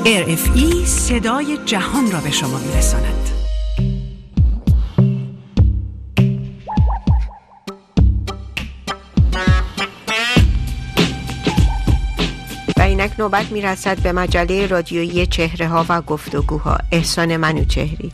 RFI صدای جهان را به شما می‌رساند. و اینک نوبت می‌رسد به مجله رادیویی چهره‌ها و گفتگوها. احسان منوچهری.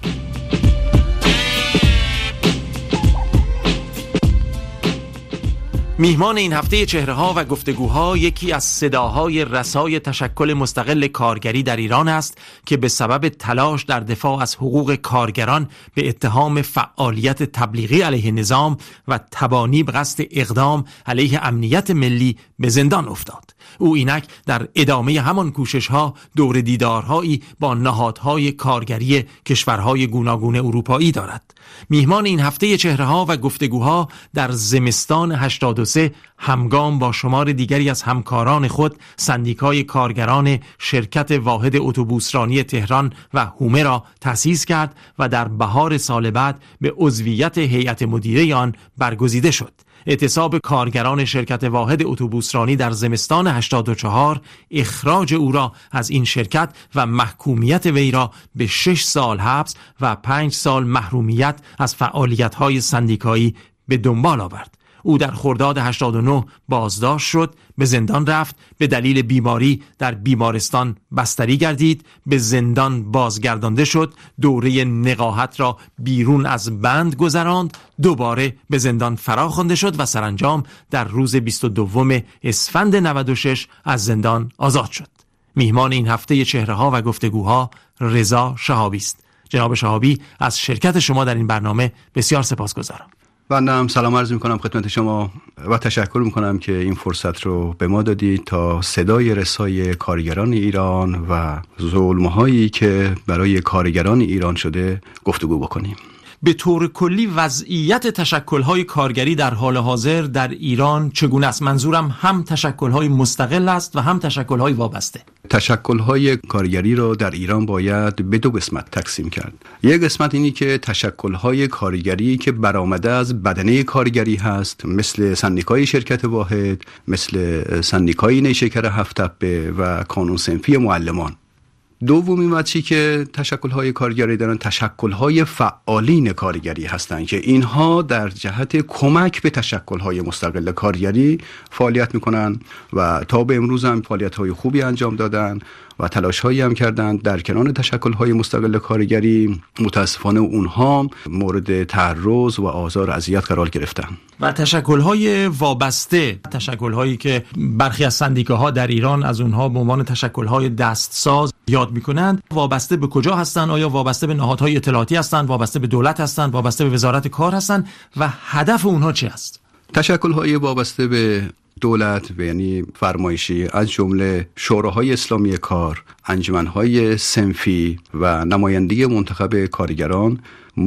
میهمان این هفته چهره‌ها و گفتگوها یکی از صداهای رسای تشکل مستقل کارگری در ایران است که به سبب تلاش در دفاع از حقوق کارگران به اتهام فعالیت تبلیغی علیه نظام و تبانی به قصد اقدام علیه امنیت ملی به زندان افتاد. او اینک در ادامه همان کوشش‌ها دور دیدارهایی با نهادهای کارگری کشورهای گوناگون اروپایی دارد. میهمان این هفته چهره‌ها و گفتگوها در زمستان 83 همگام با شمار دیگری از همکاران خود سندیکای کارگران شرکت واحد اتوبوسرانی تهران و هومه را تأسیس کرد و در بهار سال بعد به عضویت هیئت مدیره آن برگزیده شد. اعتصاب کارگران شرکت واحد اتوبوسرانی در زمستان 84 اخراج او را از این شرکت و محکومیت وی را به 6 سال حبس و 5 سال محرومیت از فعالیت‌های سندیکایی به دنبال آورد. او در خرداد 89 بازداشت شد، به زندان رفت، به دلیل بیماری در بیمارستان بستری گردید، به زندان بازگردانده شد، دوره نقاهت را بیرون از بند گذراند، دوباره به زندان فراخوانده شد و سرانجام در روز 22 اسفند 96 از زندان آزاد شد. میهمان این هفته چهره‌ها و گفتگوها رضا شهابی است. جناب شهابی، از شرکت شما در این برنامه بسیار سپاسگزارم. بنده هم سلام عرض میکنم خدمت شما و تشکر میکنم که این فرصت رو به ما دادید تا صدای رسای کارگران ایران و ظلم‌هایی که برای کارگران ایران شده گفتگو بکنیم. به طور کلی وضعیت تشکل‌های کارگری در حال حاضر در ایران چگونه است؟ منظورم هم تشکل‌های مستقل است و هم تشکل‌های وابسته. تشکل‌های کارگری را در ایران باید به دو قسمت تقسیم کرد. یک قسمت اینی که تشکل‌های کارگری که برآمده از بدنه کارگری هست، مثل سندیکای شرکت واحد، مثل سندیکای نیشکر هفت‌تپه و کانون صنفی معلمان. دومین وجهی که تشکل‌های کارگری دارن تشکل‌های فعالین کارگری هستند که اینها در جهت کمک به تشکل‌های مستقل کارگری فعالیت میکنن و تا به امروز هم فعالیت‌های خوبی انجام دادن و تلاش‌هایی هم کردن. در کنار تشکل‌های مستقل کارگری متاسفانه اونها مورد تعرض و آزار و اذیت قرار گرفتن. و تشکل‌های وابسته، تشکل‌هایی که برخی از سندیکاها در ایران از اونها به عنوان تشکل‌های دستساز یاد می‌کنند، وابسته به کجا هستند؟ آیا وابسته به نهادهای اطلاعاتی هستند، وابسته به دولت هستند، وابسته به وزارت کار هستند و هدف اونها چی است؟ تشکل‌های وابسته به دولت یعنی فرمایشی از جمله شوراهای اسلامی کار، انجمن‌های صنفی و نماینده منتخب کارگران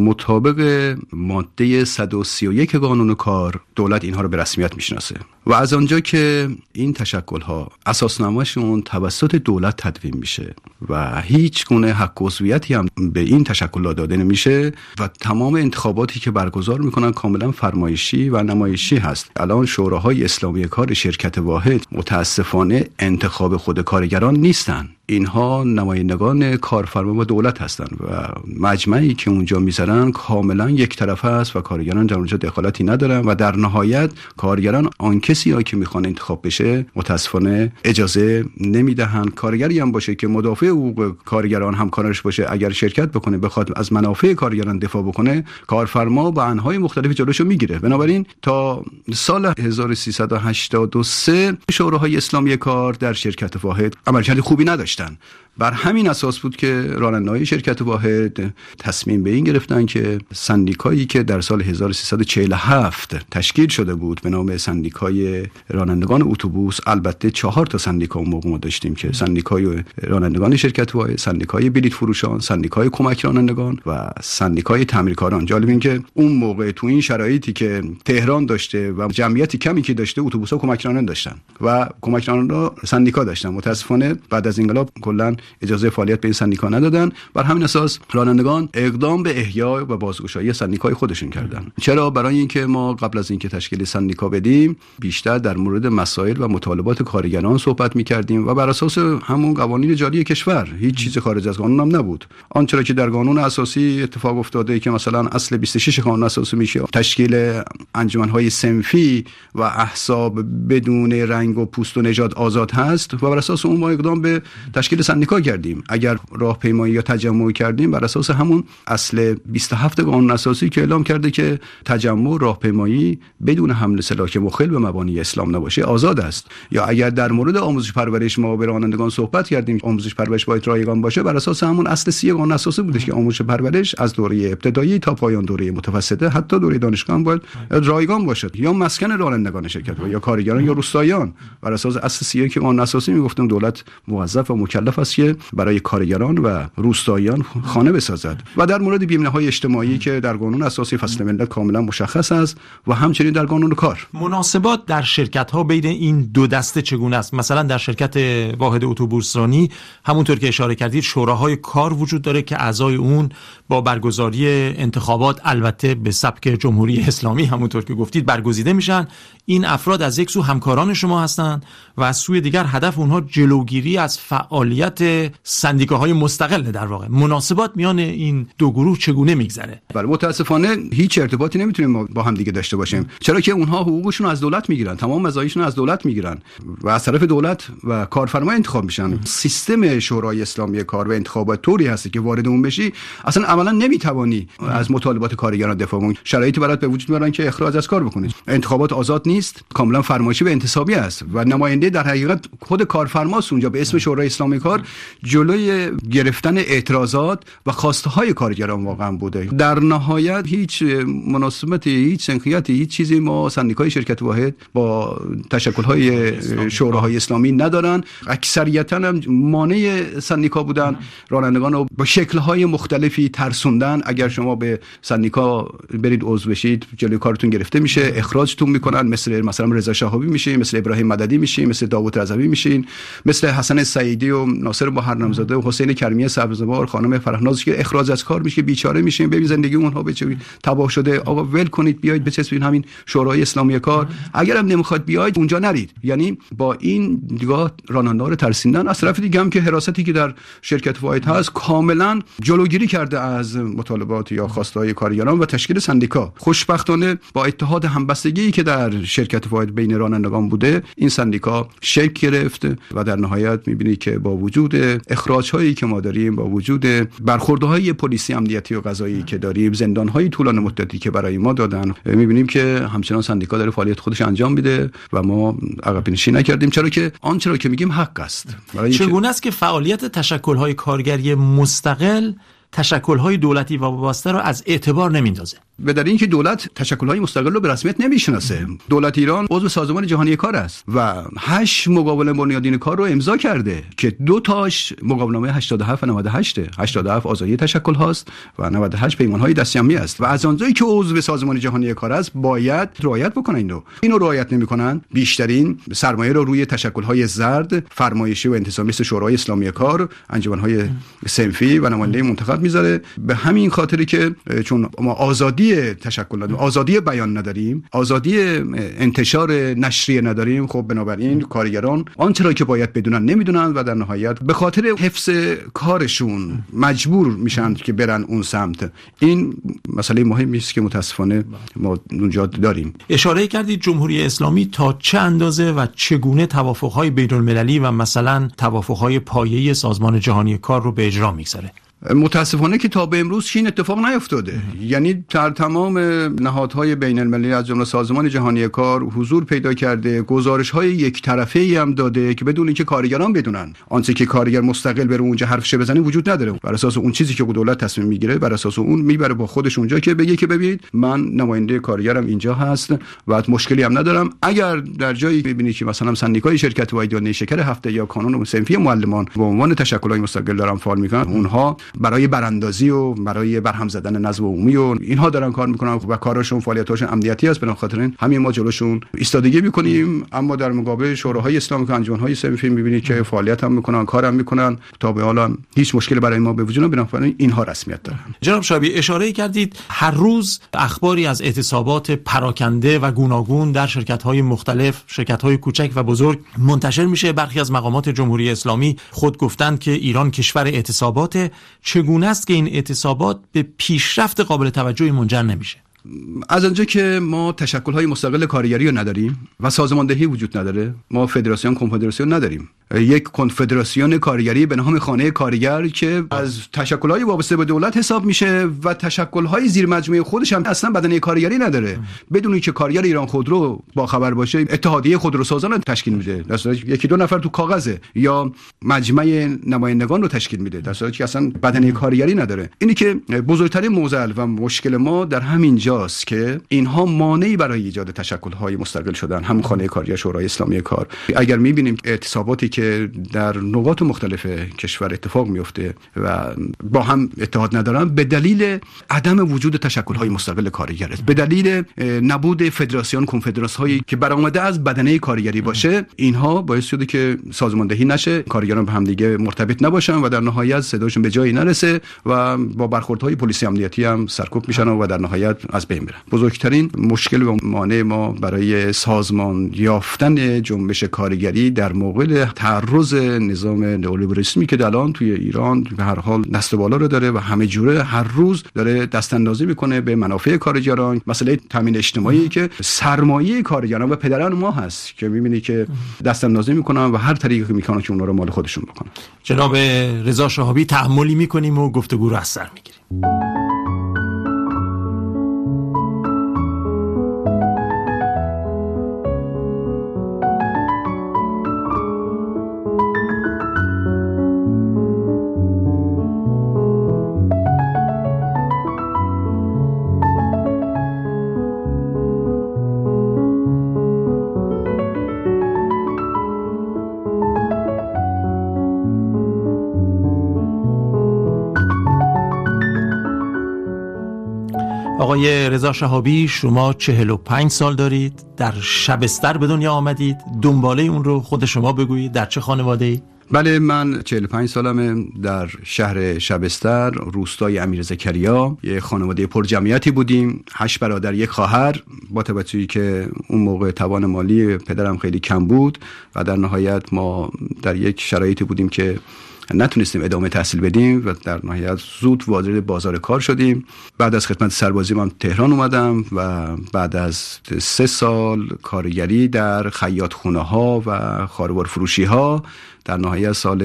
مطابق ماده 131 قانون کار دولت اینها رو به رسمیت میشناسه و از آنجا که این تشکل‌ها اساسنامه‌شون توسط دولت تدوین میشه و هیچ گونه حق عضویتی هم به این تشکل‌ها داده نمیشه و تمام انتخاباتی که برگزار میکنن کاملا فرمایشی و نمایشی هست. الان شوراهای اسلامی کار شرکت واحد متاسفانه انتخاب خود کارگران نیستن، اینها نمایندگان کارفرما و دولت هستند و مجمعی که اونجا میذارن کاملا یک طرفه است و کارگران در اونجا دخالتی ندارن و در نهایت کارگران آن کسی ها که میخوان انتخاب بشه متاسفانه اجازه نمیدهن. کارگری هم باشه که مدافع حقوق کارگران همکارش باشه، اگر شرکت بکنه بخواد از منافع کارگران دفاع بکنه، کارفرما با انواع مختلفی جلوشو میگیره. بنابراین تا سال 1383 شوراهای اسلامی کار در شرکت واحد عملکرد خوبی نداشت. بر همین اساس بود که راننده‌های شرکت واحد تصمیم به این گرفتن که سندیکایی که در سال 1347 تشکیل شده بود به نام سندیکای رانندگان اتوبوس، البته 4 تا سندیکا اون موقع ما داشتیم که سندیکای رانندگان شرکت واحد، سندیکای بلیط فروشان، سندیکای کمک رانندگان و سندیکای تعمیرکاران. جالب این که اون موقع تو این شرایطی که تهران داشته و جمعیت کمی که داشته، اتوبوس‌ها کمک راننده داشتن و کمک راننده سندیکا داشتن. متاسفانه بعد از انقلاب کلا اجازه فعالیت به این سندیکا ندادن. بر همین اساس رانندگان اقدام به احیا و بازگشایی سندیکای خودشون کردن. چرا؟ برای اینکه ما قبل از اینکه تشکیل سندیکا بدیم بیشتر در مورد مسائل و مطالبات کارگران صحبت می‌کردیم و بر اساس همون قوانین جاری کشور، هیچ چیز خارج از قانون هم نبود. آنچه که در قانون اساسی اتفاق افتاده که مثلا اصل 26 قانون اساسی میشه تشکیل انجمن‌های صنفی و احزاب بدون رنگ و پوست و نژاد آزاد هست و بر اساس اون ما اقدام به تشکیل سندیکا کردیم. اگر راهپیمایی یا تجمع کردیم بر اساس همون اصل 27 قانون اساسی که اعلام کرده که تجمع راهپیمایی بدون حمل سلاح که مخل به مبانی اسلام نباشه آزاد است. یا اگر در مورد آموزش پرورش ما به رانندگان صحبت کردیم آموزش پرورش باید رایگان باشه، بر اساس همون اصل 30 قانون اساسی بوده که آموزش پرورش از دوره ابتدایی تا پایان دوره متوسطه حتی دوره دانشگاه هم باید رایگان باشد. یا مسکن رانندگان شرکت یا کارگران یا روستاییان بر اساس اصل 30 که قانون اساسی میگفتم دولت موظف و مکلف است که برای کارگران و روستاییان خانه بسازد. و در مورد بیمه‌های اجتماعی که در قانون اساسی فصل ملت کاملا مشخص است و همچنین در قانون کار. مناسبات در شرکت‌ها بین این دو دسته چگونه است؟ مثلا در شرکت واحد اتوبوسرانی همونطور که اشاره کردید شوراهای کار وجود داره که اعضای اون با برگزاری انتخابات البته به سبک جمهوری اسلامی همونطور که گفتید برگزیده میشن. این افراد از یک سو همکاران شما هستند و از سوی دیگر هدف اونها جلوگیری از فعالیت سندیکاهای مستقل. در واقع مناسبات میان این دو گروه چگونه میگذره؟ بله متاسفانه هیچ ارتباطی نمیتونیم با هم دیگه داشته باشیم، چرا که اونها حقوقشون از دولت میگیرن، تمام مزایاشون از دولت میگیرن و از طرف دولت و کارفرما انتخاب میشن. سیستم شورای اسلامی کار و انتخابات طوری هست که وارد اون بشی اصلا عملا نمیتوانی از مطالبات کارگران دفاع کنی. شرایطی برات به وجود میارن که اخراج از کار بکنید. انتخابات آزاد نیست، کاملا فرمایشی و انتصابی است و نماینده در حقیقت خود کارفرماست اونجا به اسم شورای اسلامی کار جلوی گرفتن اعتراضات و خواسته های کارگران واقعا بوده. در نهایت هیچ مناسبتی، هیچ سنخیتی، هیچ چیزی ما سندیکای شرکت واحد با تشکل‌های شوراهای اسلامی ندارن. اکثریتاً هم مانع سندیکا بودن، رانندگان رو با شکل‌های مختلفی ترسوندن. اگر شما به سندیکا برید عضو بشید جلوی کارتون گرفته میشه، اخراجتون میکنن، مثلا رضا شهابی میشین، مثل ابراهیم مددی میشین، مثل داوود رضوی میشین، مثل حسن سعیدی و ناصر محرمزاده و حسین کریمی سبزوار، خانم فرهناز که اخراج از کار میشه، بیچاره میشین. ببین زندگی اونها به چه تباه شده. آقا ول کنید، بیاید بچسبید همین شورای اسلامی کار. اگر هم نمیخواد بیاید اونجا نرید. یعنی با این دیگاه راننده رو ترسیندن. از طرف دیگه هم که حراستی که در شرکت واحد هست کاملا جلوگیری کرده از مطالبات یا خواستهای کارگران و تشکیل سندیکا. خوشبختانه با اتحاد همبستگی که در شرکت واحد بین رانندگان بوده این سندیکا شکل گرفت و در نهایت می‌بینید که با وجود اخراج‌هایی که ما داریم، با وجود برخوردهای پلیسی امنیتی و قضایی که داریم، زندان‌های طولانی مدتی که برای ما دادن، می‌بینیم که همچنان سندیکا داره فعالیت خودش انجام میده و ما عقب نشینی نکردیم، چرا که آنچه را که میگیم حق است. چگونه است که فعالیت تشکل‌های کارگری مستقل تشکل‌های دولتی و وابسته را از اعتبار نمیندازه؟ به دلیل اینکه دولت تشکل‌های مستقل رو به رسمیت نمیشناسه. دولت ایران عضو سازمان جهانی کار است و 8 مقاوله بنیادین کار رو امضا کرده که 2 تاش مقاوله‌نامه 87 و 98 87 آزادی تشکل هاست و 98 پیمان‌های دستجمعی است و از آنجایی که عضو سازمان جهانی کار است باید رعایت بکنن. اینو رعایت نمی‌کنن، بیشترین سرمایه رو روی تشکل‌های زرد، فرمایشی و انتصابی مثل شورای اسلامی کار، انجمن‌های صنفی و نماینده منتخب میذاره. به همین خاطری که چون ما آزادی تشکل نداریم، آزادی بیان نداریم، آزادی انتشار نشریه نداریم، خب بنابراین کارگران آنچه را که باید بدونن نمیدونن و در نهایت به خاطر حفظ کارشون مجبور میشن که برن اون سمت. این مسئله مهمی است که متاسفانه ما اونجا داریم. اشاره کردید جمهوری اسلامی تا چه اندازه و چگونه توافق‌های بین‌المللی و مثلا توافق‌های پایه‌ای سازمان جهانی کار رو به اجرا میگذاره؟ متاسفانه که تا به امروز این اتفاق نیفتاده. یعنی در تمام نهادهای بین المللی از جمله سازمان جهانی کار حضور پیدا کرده، گزارش‌های یک طرفه‌ای هم داده که بدون اینکه کارگران بدونن. آنچه که کارگر مستقل بره اونجا حرفش بزنه وجود نداره. بر اساس اون چیزی که دولت تصمیم میگیره بر اساس اون میبره با خودش اونجا که بگه که ببینید من نماینده کارگرم اینجا هست و مشکلی هم ندارم. اگر در جایی ببینید که مثلا سندیکای شرکت واحد یا نیشکر هفته یا کانون صنفی معلمان به عنوان تشکل‌های مستقل دارن فعال میکنن، اونها برای براندازی و برای برهم زدن نظم عمومی و اینها دارن کار میکنن و کارشون فعالیتاشون امنیتی است. به خاطر این همین ما جلوشون ایستادگی میکنیم، اما در مقابل شوراهای اسلامی که انجمن‌های صنفی میبینید که فعالیت هم میکنن، کارم میکنن، تا به حال هیچ مشکلی برای ما به وجود نمیاد. بنابراین اینها رسمیت دارن. جناب شعبی اشاره کردید هر روز اخباری از اعتصابات پراکنده و گوناگون در شرکت‌های مختلف، شرکت‌های کوچک و بزرگ منتشر میشه. برخی از مقامات جمهوری اسلامی خود گفتند که ایران کشور اعتصابات. چگونه است که این اعتصابات به پیشرفت قابل توجهی منجر نمیشه؟ از آنجا که ما تشکل‌های مستقل کارگری رو نداریم و سازماندهی وجود نداره، ما فدراسیون کنفدراسیون نداریم. یک کنفدراسیون کارگری به نام خانه کارگر که از تشکل‌های وابسته به دولت حساب میشه و تشکل‌های زیر مجموعه خودش هم اصلا بدنه کارگری نداره. بدون اینکه کارگر ایران خودرو با خبر باشه، اتحادیه خودروسازان رو تشکیل میده، در صورتی که یکی دو نفر تو کاغذه، یا مجمع نمایندگان رو تشکیل میده، در صورتی که اصلا بدنه کارگری نداره. اینی که بزرگترین معضل و مشکل ما در همین جاست که اینها مانعی برای ایجاد تشکل‌های مستقل شدن. هم خانه کارگر، شورای اسلامی کار. اگر می‌بینیم اعتصاباتی که در نقاط مختلف کشور اتفاق میفته و با هم اتحاد ندارن، به دلیل عدم وجود تشکل‌های مستقل کارگر است، به دلیل نبود فدراسیون کنفدراسیون‌هایی که برآمده از بدنه کارگری باشه. اینها باعث شده که سازماندهی نشه، کارگران به هم دیگه مرتبط نباشن و در نهایت صداشون به جایی نرسه و با برخوردهای پلیسی امنیتی هم سرکوب میشن و در نهایت از بین میرن. بزرگترین مشکل و مانع ما برای سازمان یافتن جنبش کارگری در مقابل تعرض نظام نئولیبرالیسمی که الان توی ایران به هر حال دست بالا رو داره و همه جوره هر روز داره دست اندازی میکنه به منافع کارگران. مسئله تامین اجتماعی که سرمایه کارگران و پدران ما هست که میبینی که دست اندازی میکنن و هر طریقی میکنن که اونها رو مال خودشون بکنن. جناب رضا شهابی، تأملی میکنیم و گفتگو رو از سر میگیریم. آقای رضا شهابی، شما 45 سال دارید، در شبستر به دنیا آمدید. دنباله اون رو خود شما بگویید، در چه خانواده‌ای؟ بله، من 45 سالمه، در شهر شبستر، روستای امیر زکریا، یه خانواده پر جمعیتی بودیم، 8 برادر 1 خواهر. با توجهی که اون موقع توان مالی پدرم خیلی کم بود و در نهایت ما در یک شرایطی بودیم که نتونستیم ادامه تحصیل بدیم و در نهایت زود وارد بازار کار شدیم. بعد از خدمت سربازی من تهران اومدم و بعد از 3 سال کارگری در خیاط خونه ها و خاروار فروشی ها، در نهایت سال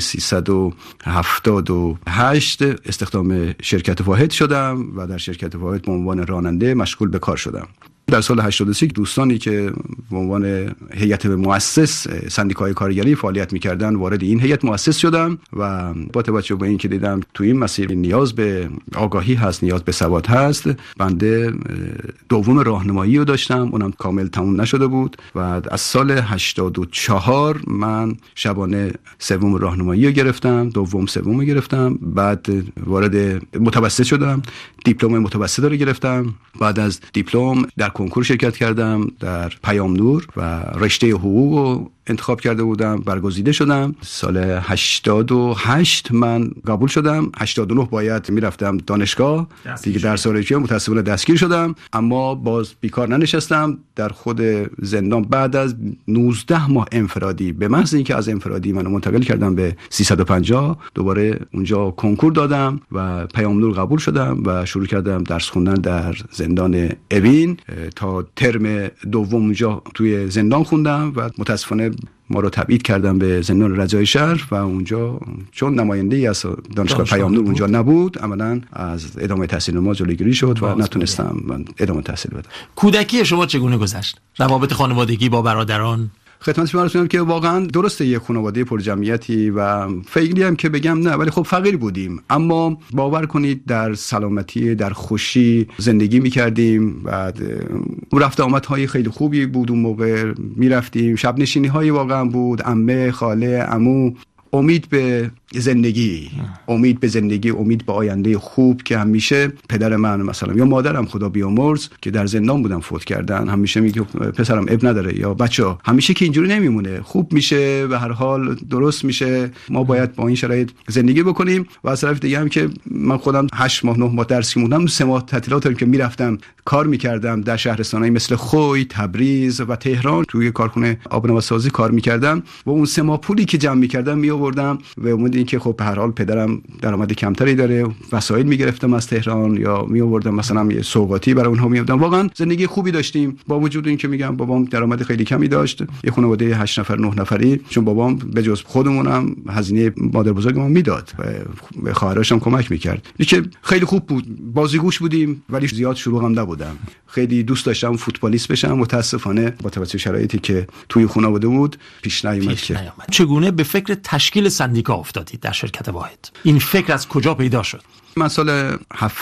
1378 استخدام شرکت واحد شدم و در شرکت واحد به عنوان راننده مشغول به کار شدم. در سال 83 دوستانی که به عنوان هیئت مؤسس سندیکای کارگری فعالیت می‌کردن وارد این هیئت مؤسس شدم و با توجه به اینکه دیدم تو این مسیر نیاز به آگاهی هست، نیاز به سواد هست، بنده دوم راهنمایی رو داشتم، اونم کامل تموم نشده بود و از سال 84 من شبانه سوم راهنمایی رو گرفتم، دوم سوم رو گرفتم، بعد وارد متوسط شدم، دیپلم متوسط رو گرفتم. بعد از دیپلم در کنکور شرکت کردم در پیام نور و رشته حقوق رو انتخاب کرده بودم، برگزیده شدم. سال 88 من قبول شدم. 89 باید میرفتم دانشگاه دیگه، در سال متاسفانه دستگیر شدم، اما باز بیکار ننشستم. در خود زندان بعد از 19 ماه انفرادی، به محض اینکه از انفرادی منو منتقل کردم به 350، دوباره اونجا کنکور دادم و پیام نور قبول شدم و شروع کردم درس خوندن در زندان اوین. تا ترم دوم اونجا توی زندان خوندم و متاسفانه ما رو تبعید کردم به زندان رجای شهر و اونجا چون نماینده‌ای از دانشگاه پیام نور اونجا نبود، عملاً از ادامه تحصیل ما جلوگیری شد و نتونستم من ادامه تحصیل بدم. کودکی شما چگونه گذشت؟ روابط خانوادگی با برادران؟ خدمت شما عرض کنم که واقعا درسته یک خانواده پر جمعیتی و فقیری هم که بگم نه، ولی خب فقیر بودیم، اما باور کنید در سلامتی، در خوشی زندگی می‌کردیم. بعد رفت آمدهای خیلی خوبی بود، اون موقع می‌رفتیم، شب نشینی‌های واقعا بود، عمه، خاله، عمو، امید به زندگی، امید به زندگی، امید به آینده خوب که همیشه پدر من مثلا یا مادرم خدا بیامرز که در زندان بودن فوت کردن همیشه میگه پسرم اب نداره یا بچه همیشه که اینجوری نمیمونه، خوب میشه، به هر حال درست میشه، ما باید با این شرایط زندگی بکنیم. و از طرف دیگه هم که من خودم 8 ماه 9 ماه درس خوندم، 3 ماه تعطیلات داریم که میرفتم کار میکردم در شهرستانایی مثل خوی، تبریز و تهران توی کارخونه آبنبات‌سازی کار میکردم و اون 3 ماه پولی که جمع میکردم میآوردم و امید این که خب به هر حال پدرم درآمد کمتری داره، وسایل میگرفتم از تهران یا میآوردم مثلا یه سوغاتی برای اونها میآوردم. واقعا زندگی خوبی داشتیم با وجود این که میگم بابام درآمد خیلی کمی داشت، یه خانواده 8 نفر 9 نفری، چون بابام به جز خودمونم هزینه مادر بزرگم میداد و به خواهرش هم کمک میکرد. که خیلی خوب بود، بازیگوش بودیم ولی زیاد شلوغم نبودم. خیلی دوست داشتم فوتبالیست بشم، متاسفانه با توجه شرایطی که توی خانواده بود پیش نیامد. چگونه به فکر تشکیل سندیکا افتادید در شرکت واحد؟ این فکر از کجا پیدا شد؟ من سال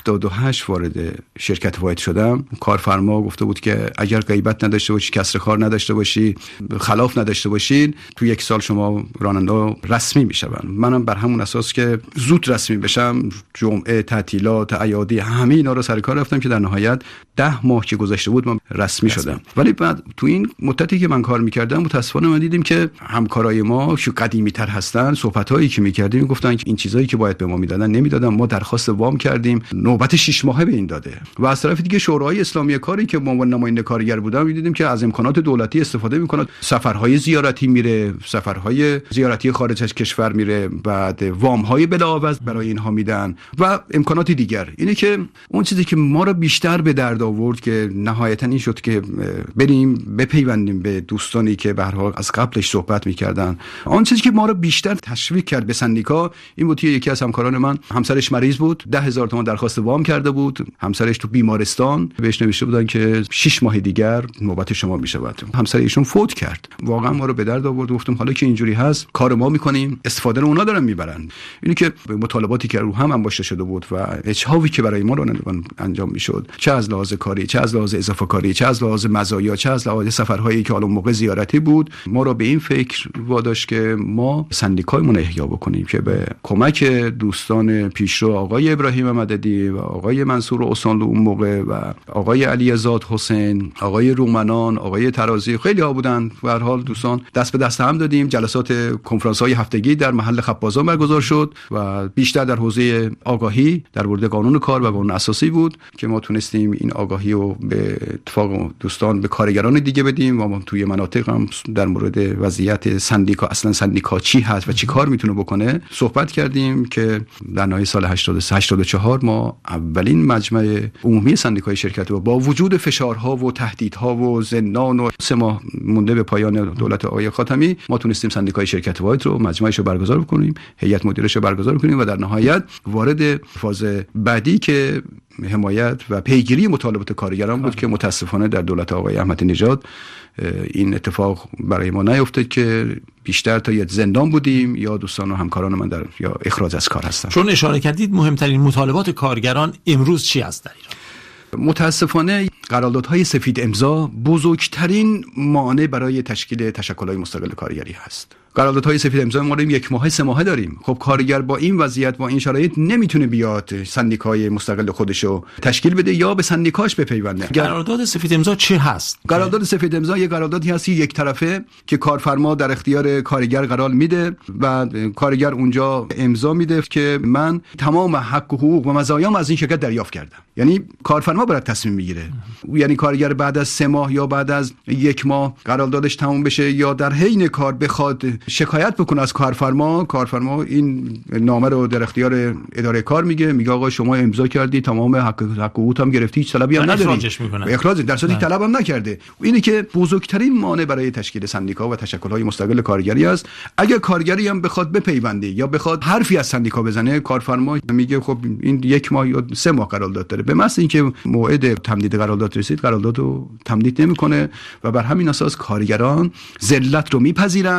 78 وارد شرکت واحد شدم. کارفرما گفته بود که اگر غیبت نداشته باشی، کسر کار نداشته باشی، خلاف نداشته باشین، تو 1 سال شما راننده رسمی میشون. منم بر همون اساس که زود رسمی بشم، جمعه، تعطیلات، اعیادی، همه اینا رو سر کار رفتم که در نهایت 10 ماه که گذشته بود من رسمی شدم. ولی بعد تو این مدتی که من کار میکردم متاسفانه من دیدیم که همکارای ما که قدیمی‌تر هستن، صحبتایی که میکردیم گفتن که این چیزایی که باید به ما میدادن نمیدادن، ما درخواست وام کردیم، نوبت 6 ماهه به این داده. و از طرف دیگه شورای اسلامی کاری که ما نماینده کارگر بودم دیدیم که از امکانات دولتی استفاده میکنه، سفرهای زیارتی میره، سفرهای زیارتی خارج از کشور میره، بعد وام‌های بلاعوض برای اینها میدن و امکانات دیگر. اینه که اون چیزی که ما رو بیشتر به درد آورد که نهایتا این شد که بریم بپیوندیم به دوستانی که به هر حال از قبلش صحبت میکردن. اون چیزی که ما رو بیشتر تشویق کرد به سندیکا این بود که یکی از همکاران من همسرش مریض بود، 10,000 تومان درخواست وام کرده بود، همسرش تو بیمارستان، بهش نوشته بودن که 6 ماه دیگر نوبت شما میشه. همسر ایشون فوت کرد. واقعا ما رو به درد آورد. گفتم حالا که اینجوری هست کار ما میکنیم، استفاده رو اونا دارن میبرن. اینی که مطالباتی که رو هم انباشته شده بود و اجحافی که برای ما رو انجام میشد، چه از لحاظ کاری، چه از لحاظ اضافه کاری، چه از لحاظ مزایا، چه از لحاظ سفرهایی که حالا موقع زیارتی بود، ما رو به این فکر واداشت که ما سندیکایمون احیا بکنیم که به کمک دوستان پیشرو آقای ابراهیم مددی و آقای منصور اوسانلو اون موقع و آقای علیزاد حسین، آقای رومنان، آقای ترازی، خیلی ها بودن. به هر حال دوستان دست به دست هم دادیم. جلسات کنفرانس‌های هفتگی در محل خبازان برگزار شد و بیشتر در حوزه آگاهی در مورد قانون کار و قانون اساسی بود که ما تونستیم این آگاهی رو به اتفاق دوستان به کارگران دیگه بدیم و ما توی مناطق هم در مورد وضعیت سندیکا، اصلا سندیکا چی هست و چی کار میتونه بکنه صحبت کردیم که در نهایت سال 84 ما اولین مجمع عمومی سندیکای شرکت رو با وجود فشارها و تهدیدها و زندان و 3 ماه مونده به پایان دولت آقای خاتمی ما تونستیم سندیکای شرکت واحد رو مجمعش رو برگزار بکنیم، هیئت مدیرش رو برگزار کنیم و در نهایت وارد فاز بعدی که حمایت و پیگیری مطالبات کارگران بود که متاسفانه در دولت آقای احمدی نژاد این اتفاق برای ما نیفتاد که بیشتر تا یه زندان بودیم یا دوستان و همکاران من در یا اخراج از کار هستن. چون اشاره کردید مهمترین مطالبات کارگران امروز چی است در ایران؟ متاسفانه قراردادهای سفید امضا بزرگترین مانع برای تشکیل تشکل‌های مستقل کارگری هست. قراردادهای سفید امضا ما رو 1 ماه 3 ماهه داریم. خب کارگر با این وضعیت با این شرایط نمیتونه بیاد سندیکای مستقل خودشو تشکیل بده یا به سندیکاش بپیونده. قرارداد سفید امضا چی هست؟ قرارداد سفید امضا یک قراردادی هست یک طرفه که کارفرما در اختیار کارگر قرار میده و کارگر اونجا امضا میده که من تمام حق و حقوق و مزایام از این شرکت دریافت کردم. یعنی کارفرما باید تصمیم میگیره. یعنی کارگر بعد از 3 ماه یا بعد از 1 ماه قراردادش تموم بشه یا در حین کار بخواد شکایت بکنه از کارفرما این نامه رو در اختیار اداره کار میگه آقا شما امضا کردی، تمام حق حقوقت هم گرفتی، هیچ طلبی هم نداری. اخراج در صورتی طلب هم نکرده. اینه که بزرگترین مانع برای تشکیل سندیکا و تشکل‌های مستقل کارگری است. اگر کارگری هم بخواد بپیونده یا بخواد حرفی از سندیکا بزنه، کارفرما میگه خب این 1 ماه یا 3 ماه قرارداد داره. به محض اینکه موعد تمدید قرارداد رسید، قرارداد رو تمدید نمیکنه و بر همین اساس کارگران ذلت رو میپذیرن اما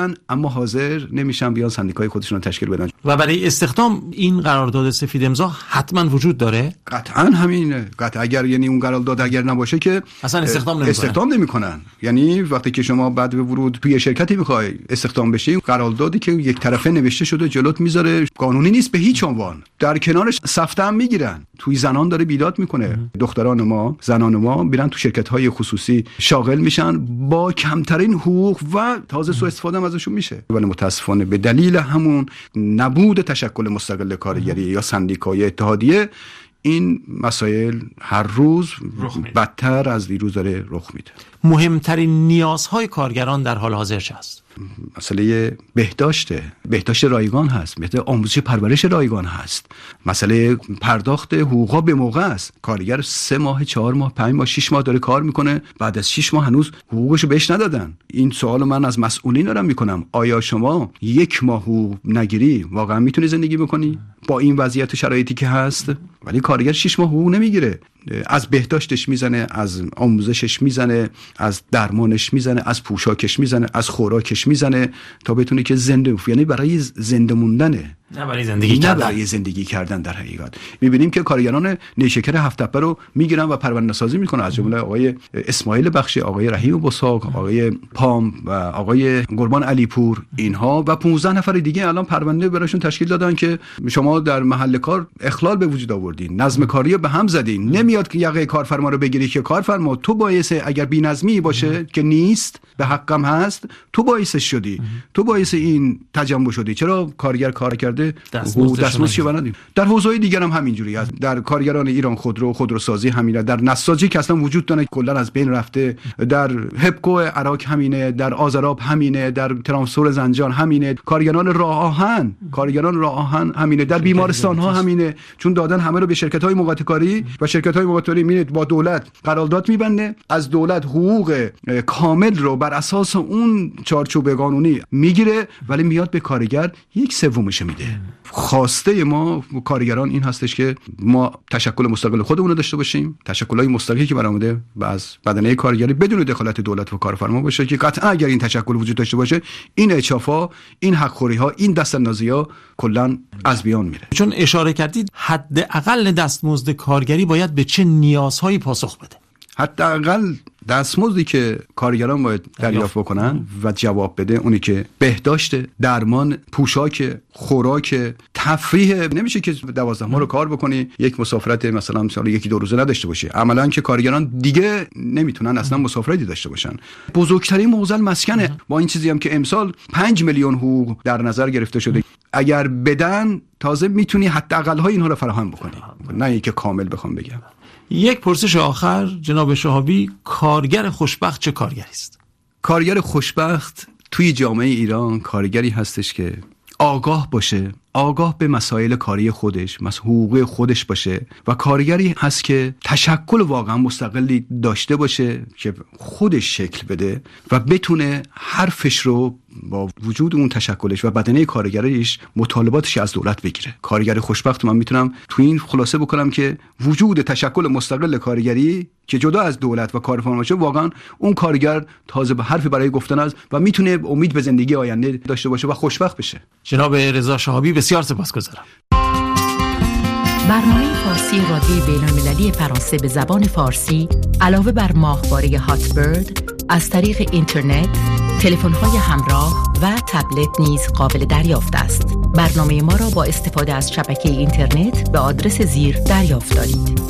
اما حاضر نمیشن بیان سندیکای خودشون رو تشکیل بدن. و برای استخدام این قرارداد سفید امضا حتما وجود داره؟ قطعا همینه. قطعا اگر یعنی اون قرارداد اگر نباشه که اصلا استخدام نمیکنن. یعنی وقتی که شما بعد به ورود توی شرکتی میخوای استخدام بشی، قراردادی که یک طرفه نوشته شده جلوت میذاره قانونی نیست به هیچ عنوان. در کنارش سفته هم میگیرن. توی زنان داره بیداد میکنه. دختران ما، زنان ما میرن تو شرکت‌های خصوصی شاغل میشن با کمترین حقوق و تازه سوء استفاده ازشون میشه. ولی متاسفانه به دلیل همون نبود تشکل مستقل کارگری یا سندیکای اتحادیه این مسائل هر روز بدتر از دیروز داره رخ میده. مهمترین نیازهای کارگران در حال حاضر چه است؟ مسئله بهداشت رایگان هست، مسئله آموزش پرورش رایگان هست، مسئله پرداخت حقوقا به موقع است. کارگر 3 ماه، 4 ماه، 5 ماه، 6 ماه داره کار میکنه، بعد از 6 ماه هنوز حقوقشو بهش ندادن. این سوالو من از مسئولین دارم میکنم. آیا شما 1 ماه حقوق نگیری واقعا میتونی زندگی بکنی با این وضعیت و شرایطی که هست؟ ولی کارگر 6 ماه حقوق نمیگیره. از بهداشتش میزنه، از آموزشش میزنه، از درمانش میزنه، از پوشاکش میزنه، از خوراکش میزنه تا بتونه که زنده، یعنی برای زنده موندنه، نه برای زندگی کردن. در حقیقت میبینیم که کارگران نیشکر هفت‌تپه رو میگیرن و پرونده سازی میکنن، از جمله آقای اسماعیل بخشی، آقای رحیم بساق، آقای پام و آقای قربان علیپور، اینها و 15 نفر دیگه الان پرونده براشون تشکیل دادن که شما در محل کار اخلال به وجود آوردین، نظم کاری رو به هم زدین. نمیاد که یقه کارفرما رو بگیری که کارفرما تو باعث اگر بی‌نظمی باشه که نیست، به حقم هست، تو باعثش شدی، تو باعث این تجمع شدی. چرا کارگر کار کرده دستمزدش ندیم؟ در حوزه‌های دیگر هم همینجوری است. در کارگران ایران خودروسازی همینه، در نساجی که اصلا وجود داره کلا از بین رفته، در هپکو عراق همینه، در آذراب همینه، در ترانسفور زنجان همینه، کارگران راه آهن همینه، در بیمارستان ها همینه، چون دادن همه رو به شرکت‌های موقت کاری و شرکت‌های موقت کاری میاد با دولت قرارداد میبنده، از دولت حقوق کامل رو بر اساس اون چارچوب قانونی میگیره، ولی میاد به کارگر 1/3 میده. خواسته ما کارگران این هستش که ما تشکل مستقل خودمون رو داشته باشیم، تشکل‌های مستقلی که برآمده از بدنه کارگری بدون دخالت دولت و کارفرما باشه که قطعا اگر این تشکل وجود داشته باشه این اچافا، این حقخوری‌ها، این دست‌اندازی‌ها کلاً از بیان میره. چون اشاره کردید حداقل دستمزد کارگری باید به چه نیازهایی پاسخ بده؟ حداقل دستمزدی که کارگران باید دریافت بکنن و جواب بده اونی که بهداشت، درمان، پوشاک، خوراک، تفریح. نمیشه که 12 ماه رو کار بکنی یک مسافرت مثلا 1-2 روزه نداشته باشی. عملاً که کارگران دیگه نمیتونن اصلا مسافرتی داشته باشن. بزرگترین معضل مسکنه. با این چیزی هم که امسال 5 میلیون حقوق در نظر گرفته شده، اگر بدن تازه میتونی حداقل های اینها رو فراهم بکنی، نه اینکه کامل بخوام بگم. یک پرسش آخر جناب شهابی، کارگر خوشبخت چه کارگری است؟ کارگر خوشبخت توی جامعه ایران کارگری هستش که آگاه باشه، آگاه به مسائل کاری خودش، حقوق خودش باشه و کارگری هست که تشکل واقعا مستقلی داشته باشه که خودش شکل بده و بتونه حرفش رو با وجود اون تشکلش و بدنه کارگریش مطالباتش از دولت بگیره. کارگر خوشبخت من میتونم تو این خلاصه بکنم که وجود تشکل مستقل کارگری که جدا از دولت و کارفرما باشه، واقعا اون کارگر تازه به حرفی برای گفتن است و میتونه امید به زندگی آینده داشته باشه و خوشبخت بشه. جناب رضا شهابی بسیار سپاسگزارم. برنامه فارسی رادیوی بین‌المللی فرانسه به زبان فارسی علاوه بر ماهواره هاتبرد از طریق اینترنت، تلفن‌های همراه و تبلت نیز قابل دریافت است. برنامه ما را با استفاده از شبکه اینترنت به آدرس زیر دریافت دارید: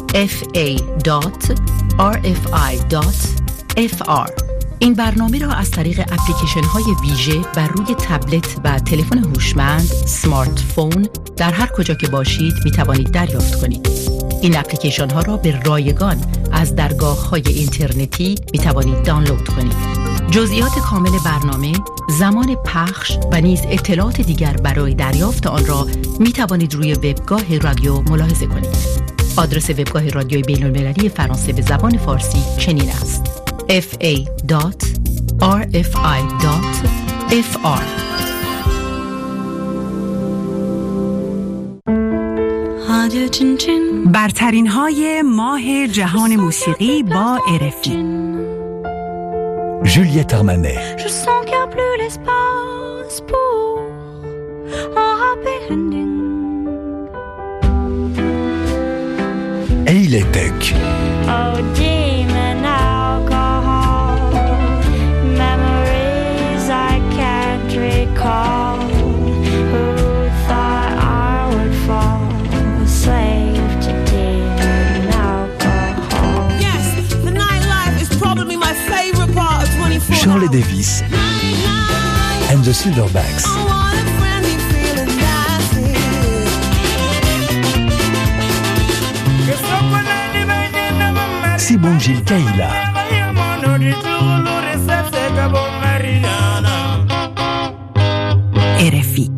fa.rfi.fr. این برنامه را از طریق اپلیکیشن های ویژه بر روی تبلت و تلفن هوشمند سمارت فون در هر کجا که باشید می توانید دریافت کنید. این اپلیکیشن ها را به رایگان از درگاه های اینترنتی می توانید دانلود کنید. جزئیات کامل برنامه، زمان پخش و نیز اطلاعات دیگر برای دریافت آن را می توانید روی وبگاه رادیو ملاحظه کنید. آدرس وبگاه رادیوی بین‌المللی فرانسه به زبان فارسی چنین است: fa.rfi.fr. برترین های ماه جهان موسیقی با RFI. Juliette Armanet. Je sens qu'il n'y a plus l'espace. spool or happy ending. Eiletek. Oh, demon alcohol, memories I can't recall. Who thought I would fall a slave to demon alcohol? Yes, the nightlife is probably my favorite part of 24 hours. Shirley Davis and the Silverbacks. Sibon Gilles Kaila. RFI